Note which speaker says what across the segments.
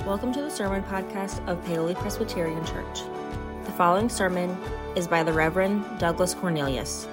Speaker 1: Welcome to the Sermon Podcast of Paoli Presbyterian Church. The following sermon is by the Reverend Douglas Cornelius.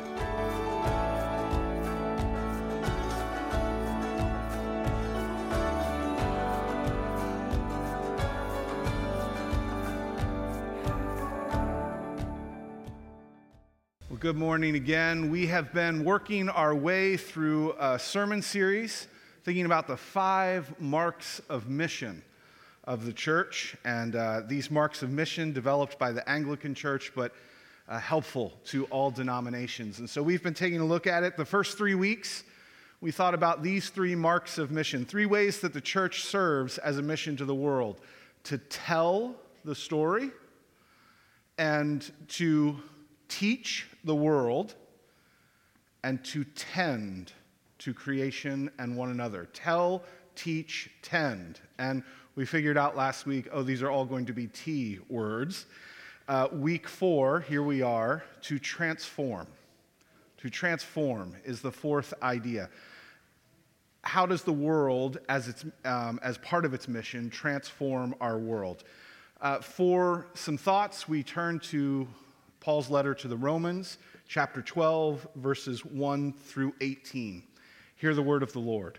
Speaker 2: Well, good morning again. We have been working our way through a sermon series thinking about the 5 marks of mission of the church, and these marks of mission developed by the Anglican Church, but helpful to all denominations. And so we've been taking a look at it. The first 3 weeks, we thought about these 3 marks of mission, 3 ways that the church serves as a mission to the world: to tell the story, and to teach the world, and to tend to creation and one another. Tell, teach, tend. And we figured out last week, these are all going to be T words. Week 4, here we are, to transform. To transform is the 4th idea. How does the world, as part of its mission, transform our world? For some thoughts, we turn to Paul's letter to the Romans, chapter 12, verses 1 through 18. Hear the word of the Lord.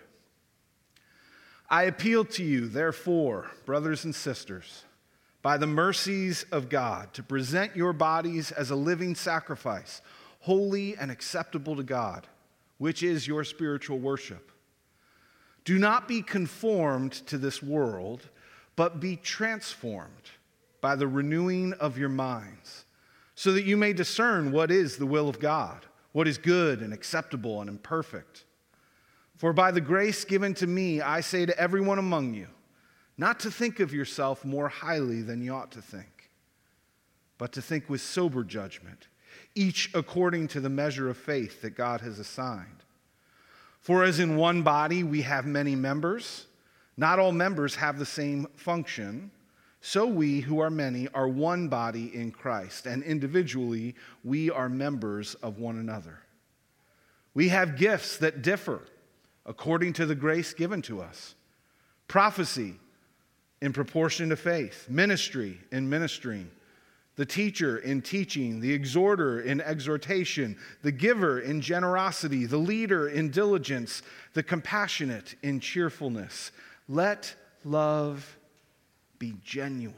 Speaker 2: I appeal to you, therefore, brothers and sisters, by the mercies of God, to present your bodies as a living sacrifice, holy and acceptable to God, which is your spiritual worship. Do not be conformed to this world, but be transformed by the renewing of your minds, so that you may discern what is the will of God, what is good and acceptable and perfect. For by the grace given to me, I say to everyone among you, not to think of yourself more highly than you ought to think, but to think with sober judgment, each according to the measure of faith that God has assigned. For as in one body we have many members, not all members have the same function, so we who are many are one body in Christ, and individually we are members of one another. We have gifts that differ according to the grace given to us: prophecy in proportion to faith, ministry in ministering, the teacher in teaching, the exhorter in exhortation, the giver in generosity, the leader in diligence, the compassionate in cheerfulness. Let love be genuine.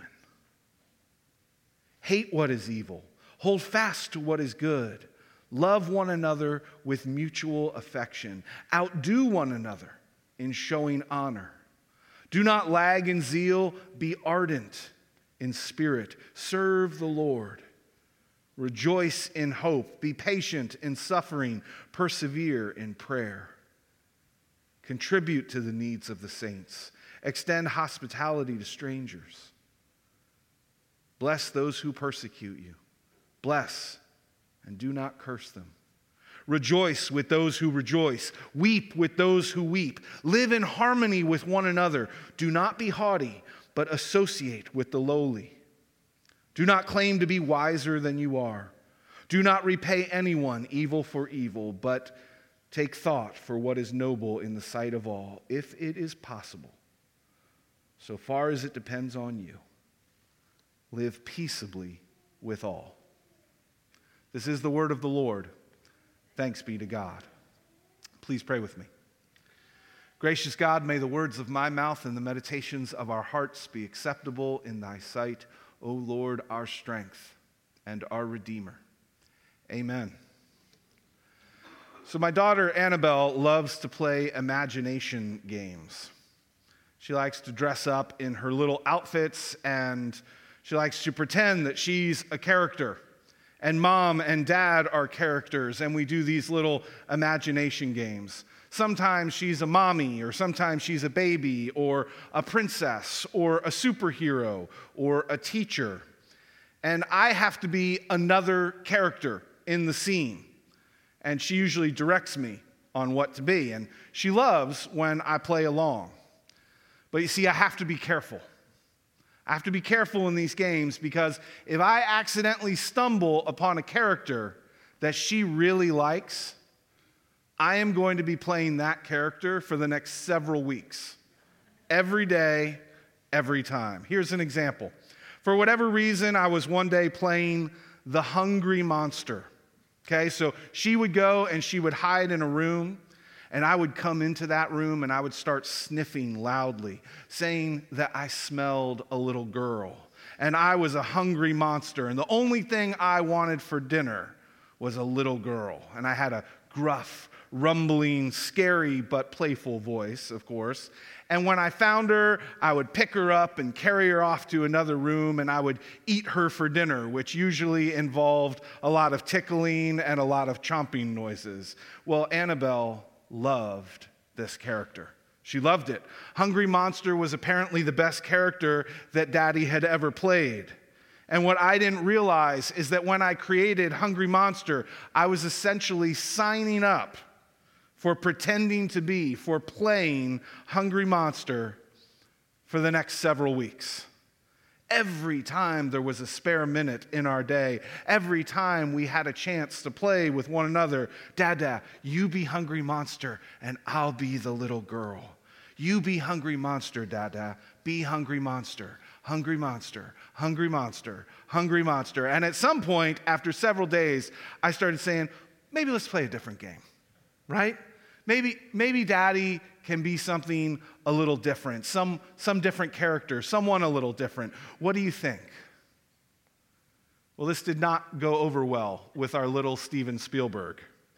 Speaker 2: Hate what is evil. Hold fast to what is good. Love one another with mutual affection. Outdo one another in showing honor. Do not lag in zeal. Be ardent in spirit. Serve the Lord. Rejoice in hope. Be patient in suffering. Persevere in prayer. Contribute to the needs of the saints. Extend hospitality to strangers. Bless those who persecute you. Bless and do not curse them. Rejoice with those who rejoice. Weep with those who weep. Live in harmony with one another. Do not be haughty, but associate with the lowly. Do not claim to be wiser than you are. Do not repay anyone evil for evil, but take thought for what is noble in the sight of all, if it is possible. So far as it depends on you, live peaceably with all. This is the word of the Lord. Thanks be to God. Please pray with me. Gracious God, may the words of my mouth and the meditations of our hearts be acceptable in thy sight, O Lord, our strength and our Redeemer. Amen. So my daughter Annabelle loves to play imagination games. She likes to dress up in her little outfits, and she likes to pretend that she's a character. And mom and dad are characters, and we do these little imagination games. Sometimes she's a mommy, or sometimes she's a baby, or a princess, or a superhero, or a teacher. And I have to be another character in the scene. And she usually directs me on what to be. And she loves when I play along. But you see, I have to be careful. I have to be careful in these games, because if I accidentally stumble upon a character that she really likes, I am going to be playing that character for the next several weeks. Every day, every time. Here's an example. For whatever reason, I was one day playing the hungry monster. Okay, so she would go and she would hide in a room, and I would come into that room and I would start sniffing loudly, saying that I smelled a little girl and I was a hungry monster, and the only thing I wanted for dinner was a little girl. And I had a gruff, rumbling, scary but playful voice, of course. And when I found her, I would pick her up and carry her off to another room, and I would eat her for dinner, which usually involved a lot of tickling and a lot of chomping noises. Well, Annabelle loved this character. She loved it. Hungry Monster was apparently the best character that Daddy had ever played. And what I didn't realize is that when I created Hungry Monster, I was essentially signing up for playing Hungry Monster for the next several weeks. Every time there was a spare minute in our day, every time we had a chance to play with one another, Dada, you be Hungry Monster and I'll be the little girl. You be Hungry Monster, Dada. Be Hungry Monster. Hungry Monster. Hungry Monster. Hungry Monster. And at some point, after several days, I started saying, maybe let's play a different game, right? Maybe Daddy can be something a little different, some different character, someone a little different. What do you think? Well, this did not go over well with our little Steven Spielberg.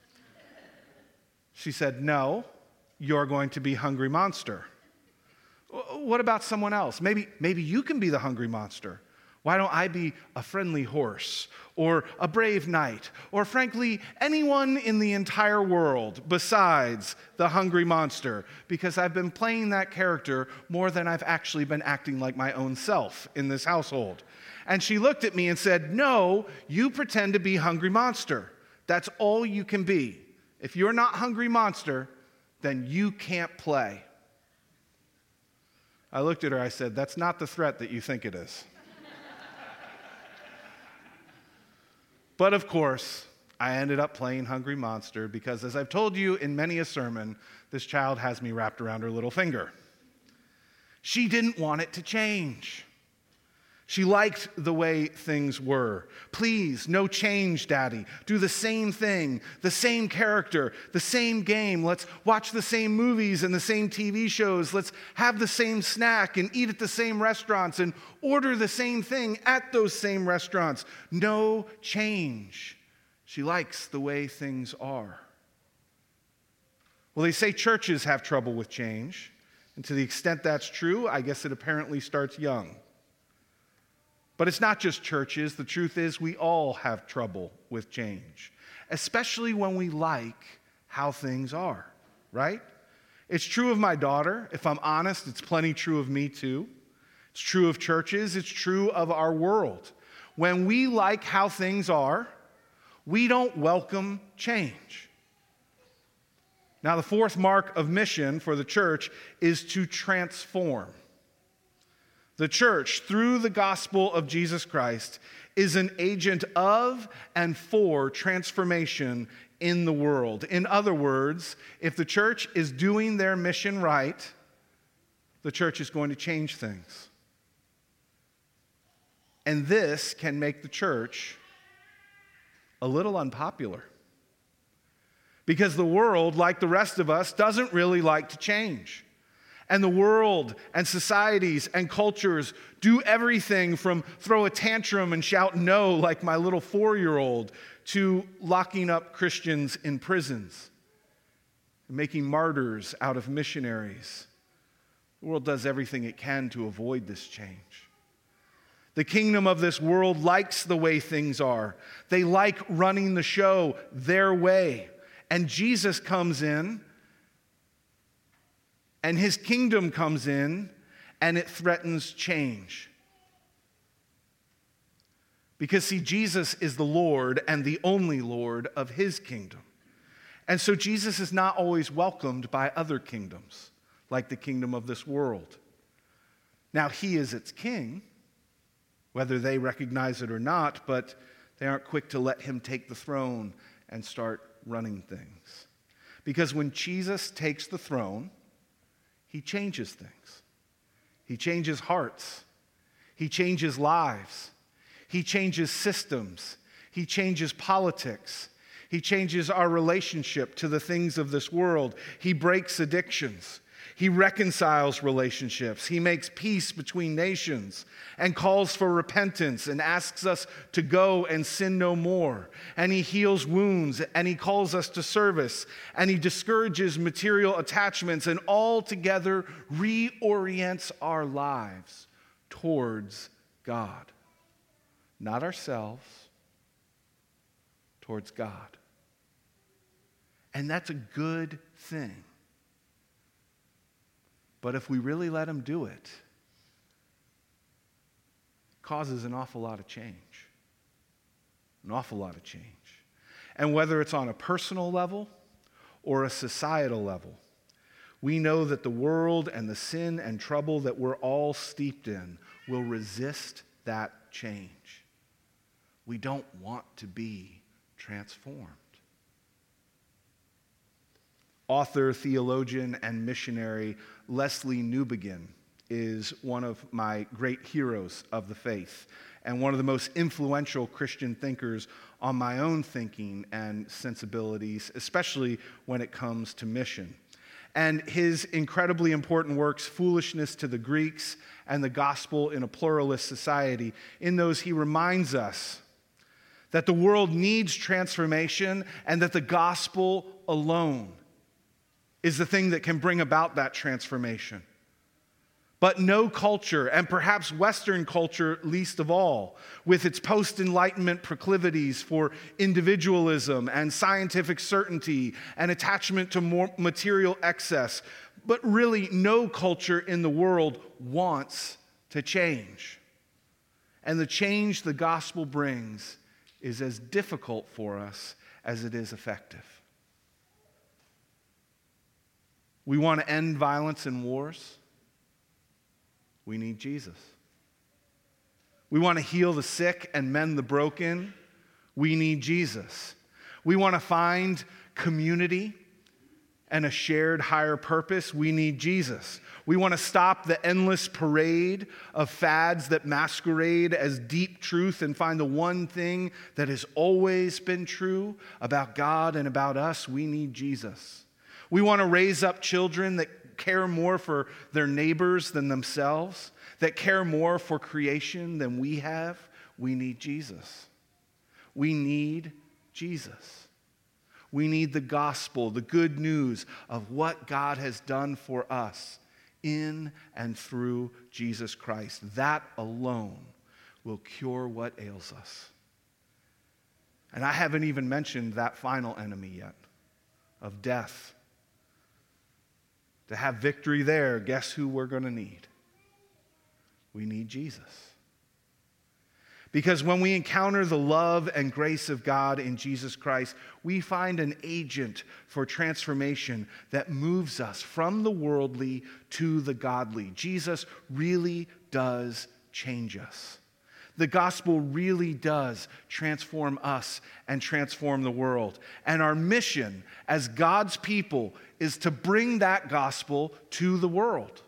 Speaker 2: She said, no, you're going to be Hungry Monster. What about someone else? Maybe you can be the Hungry Monster. Why don't I be a friendly horse or a brave knight or, frankly, anyone in the entire world besides the Hungry Monster? Because I've been playing that character more than I've actually been acting like my own self in this household. And she looked at me and said, no, you pretend to be Hungry Monster. That's all you can be. If you're not Hungry Monster, then you can't play. I looked at her, I said, that's not the threat that you think it is. But of course, I ended up playing Hungry Monster because, as I've told you in many a sermon, this child has me wrapped around her little finger. She didn't want it to change. She liked the way things were. Please, no change, Daddy. Do the same thing, the same character, the same game. Let's watch the same movies and the same TV shows. Let's have the same snack and eat at the same restaurants and order the same thing at those same restaurants. No change. She likes the way things are. Well, they say churches have trouble with change. And to the extent that's true, I guess it apparently starts young. But it's not just churches. The truth is we all have trouble with change, especially when we like how things are, right? It's true of my daughter. If I'm honest, it's plenty true of me too. It's true of churches. It's true of our world. When we like how things are, we don't welcome change. Now, the fourth mark of mission for the church is to transform. The church, through the gospel of Jesus Christ, is an agent of and for transformation in the world. In other words, if the church is doing their mission right, the church is going to change things. And this can make the church a little unpopular. Because the world, like the rest of us, doesn't really like to change. And the world and societies and cultures do everything from throw a tantrum and shout no like my little 4-year-old to locking up Christians in prisons, making martyrs out of missionaries. The world does everything it can to avoid this change. The kingdom of this world likes the way things are. They like running the show their way. And Jesus comes in, and his kingdom comes in, and it threatens change. Because, see, Jesus is the Lord and the only Lord of his kingdom. And so Jesus is not always welcomed by other kingdoms, like the kingdom of this world. Now, he is its king, whether they recognize it or not, but they aren't quick to let him take the throne and start running things. Because when Jesus takes the throne, he changes things. He changes hearts. He changes lives. He changes systems. He changes politics. He changes our relationship to the things of this world. He breaks addictions. He reconciles relationships. He makes peace between nations and calls for repentance and asks us to go and sin no more. And he heals wounds and he calls us to service and he discourages material attachments and altogether reorients our lives towards God. Not ourselves, towards God. And that's a good thing. But if we really let him do it causes an awful lot of change. An awful lot of change. And whether it's on a personal level or a societal level, we know that the world and the sin and trouble that we're all steeped in will resist that change. We don't want to be transformed. Author, theologian, and missionary Leslie Newbigin is one of my great heroes of the faith and one of the most influential Christian thinkers on my own thinking and sensibilities, especially when it comes to mission. And his incredibly important works, Foolishness to the Greeks and the Gospel in a Pluralist Society, in those he reminds us that the world needs transformation and that the gospel alone is the thing that can bring about that transformation. But no culture, and perhaps Western culture least of all, with its post-Enlightenment proclivities for individualism and scientific certainty and attachment to more material excess, but really no culture in the world wants to change. And the change the gospel brings is as difficult for us as it is effective. We want to end violence and wars. We need Jesus. We want to heal the sick and mend the broken. We need Jesus. We want to find community and a shared higher purpose. We need Jesus. We want to stop the endless parade of fads that masquerade as deep truth and find the one thing that has always been true about God and about us. We need Jesus. We want to raise up children that care more for their neighbors than themselves, that care more for creation than we have. We need Jesus. We need Jesus. We need the gospel, the good news of what God has done for us in and through Jesus Christ. That alone will cure what ails us. And I haven't even mentioned that final enemy yet, of death. To have victory there, guess who we're going to need? We need Jesus. Because when we encounter the love and grace of God in Jesus Christ, we find an agent for transformation that moves us from the worldly to the godly. Jesus really does change us. The gospel really does transform us and transform the world. And our mission as God's people is to bring that gospel to the world.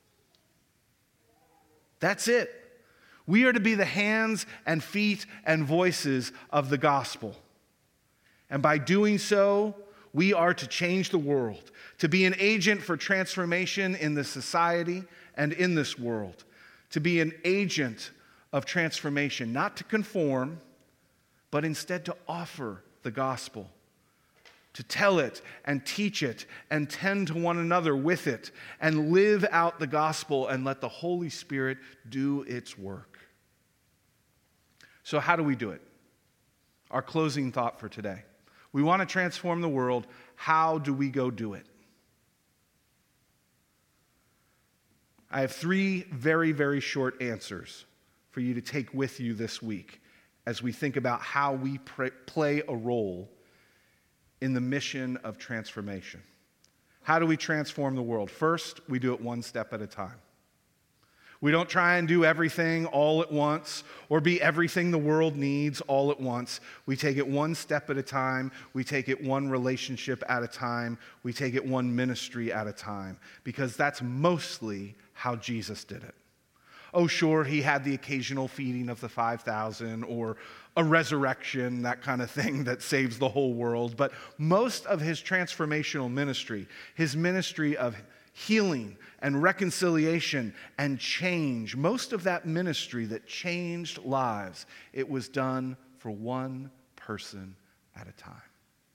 Speaker 2: That's it. We are to be the hands and feet and voices of the gospel. And by doing so, we are to change the world, to be an agent for transformation in the society and in this world, to be an agent of transformation, not to conform, but instead to offer the gospel, to tell it and teach it and tend to one another with it and live out the gospel and let the Holy Spirit do its work. So how do we do it? Our closing thought for today. We want to transform the world. How do we go do it? I have 3 very, very short answers for you to take with you this week as we think about how we play a role in the mission of transformation. How do we transform the world? First, we do it one step at a time. We don't try and do everything all at once or be everything the world needs all at once. We take it one step at a time. We take it one relationship at a time. We take it one ministry at a time, because that's mostly how Jesus did it. Oh, sure, he had the occasional feeding of the 5,000 or a resurrection, that kind of thing that saves the whole world. But most of his transformational ministry, his ministry of healing and reconciliation and change, most of that ministry that changed lives, it was done for one person at a time.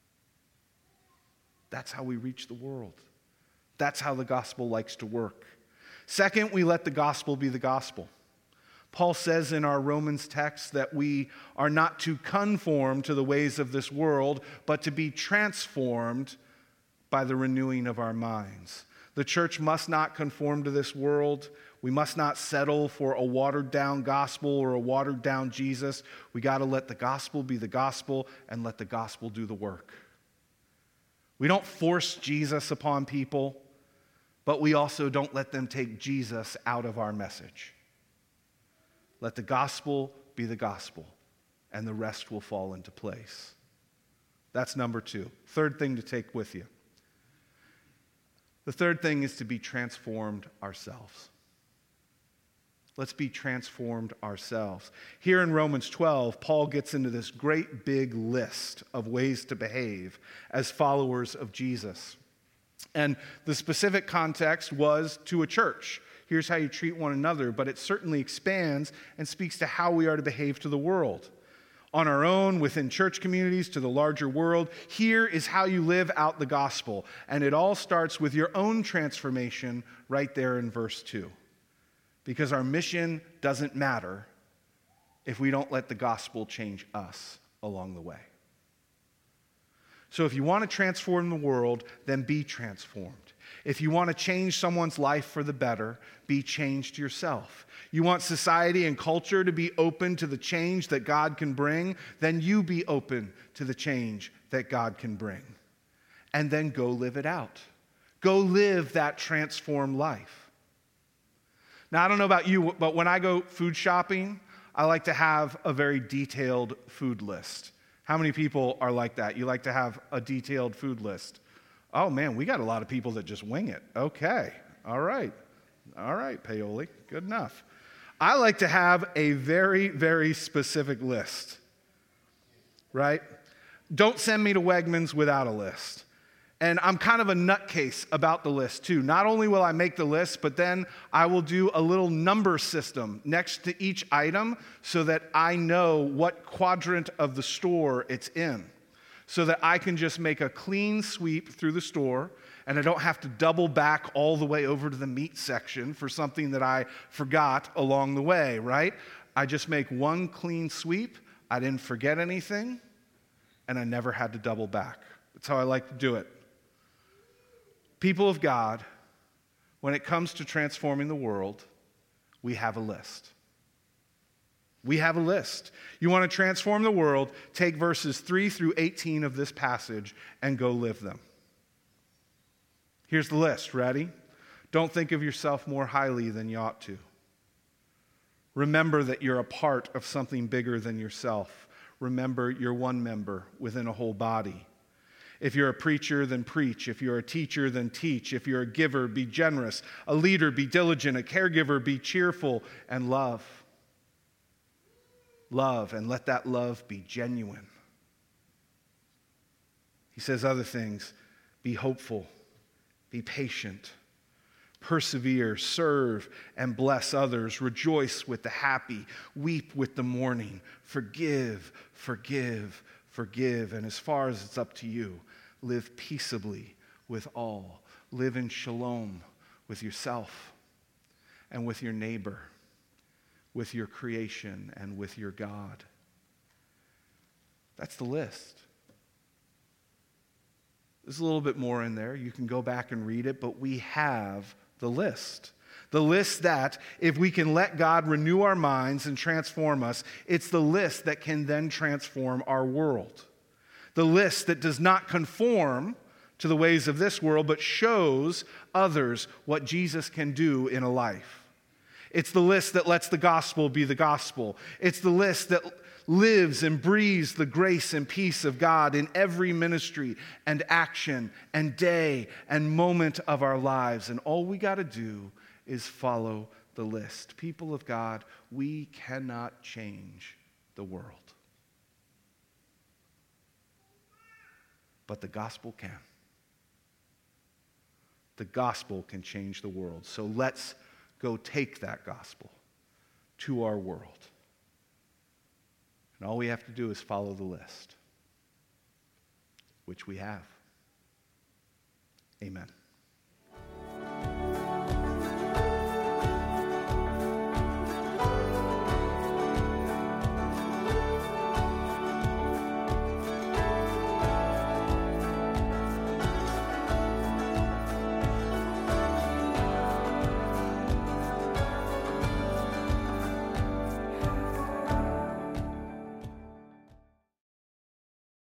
Speaker 2: That's how we reach the world. That's how the gospel likes to work. Second, we let the gospel be the gospel. Paul says in our Romans text that we are not to conform to the ways of this world, but to be transformed by the renewing of our minds. The church must not conform to this world. We must not settle for a watered-down gospel or a watered-down Jesus. We got to let the gospel be the gospel and let the gospel do the work. We don't force Jesus upon people, but we also don't let them take Jesus out of our message. Let the gospel be the gospel, and the rest will fall into place. That's number 2. Third thing to take with you. The third thing is to be transformed ourselves. Let's be transformed ourselves. Here in Romans 12, Paul gets into this great big list of ways to behave as followers of Jesus. And the specific context was to a church. Here's how you treat one another, but it certainly expands and speaks to how we are to behave to the world. On our own, within church communities, to the larger world, here is how you live out the gospel. And it all starts with your own transformation right there in verse 2. Because our mission doesn't matter if we don't let the gospel change us along the way. So if you want to transform the world, then be transformed. If you want to change someone's life for the better, be changed yourself. You want society and culture to be open to the change that God can bring, then you be open to the change that God can bring. And then go live it out. Go live that transformed life. Now, I don't know about you, but when I go food shopping, I like to have a very detailed food list. How many people are like that? You like to have a detailed food list? Oh, man, we got a lot of people that just wing it. Okay, all right, Paoli, good enough. I like to have a very, very specific list, right? Don't send me to Wegmans without a list. And I'm kind of a nutcase about the list, too. Not only will I make the list, but then I will do a little number system next to each item so that I know what quadrant of the store it's in, so that I can just make a clean sweep through the store, and I don't have to double back all the way over to the meat section for something that I forgot along the way, right? I just make one clean sweep. I didn't forget anything, and I never had to double back. That's how I like to do it. People of God, when it comes to transforming the world, we have a list. We have a list. You want to transform the world, take verses 3 through 18 of this passage and go live them. Here's the list. Ready? Don't think of yourself more highly than you ought to. Remember that you're a part of something bigger than yourself. Remember you're one member within a whole body. If you're a preacher, then preach. If you're a teacher, then teach. If you're a giver, be generous. A leader, be diligent. A caregiver, be cheerful. And love. Love, and let that love be genuine. He says other things. Be hopeful. Be patient. Persevere. Serve and bless others. Rejoice with the happy. Weep with the mourning. Forgive, forgive, forgive. And as far as it's up to you, live peaceably with all. Live in shalom with yourself and with your neighbor, with your creation and with your God. That's the list. There's a little bit more in there. You can go back and read it, but we have the list. The list that, if we can let God renew our minds and transform us, it's the list that can then transform our world. The list that does not conform to the ways of this world, but shows others what Jesus can do in a life. It's the list that lets the gospel be the gospel. It's the list that lives and breathes the grace and peace of God in every ministry and action and day and moment of our lives. And all we got to do is follow the list. People of God, we cannot change the world. But the gospel can. The gospel can change the world. So let's go take that gospel to our world. And all we have to do is follow the list, which we have. Amen.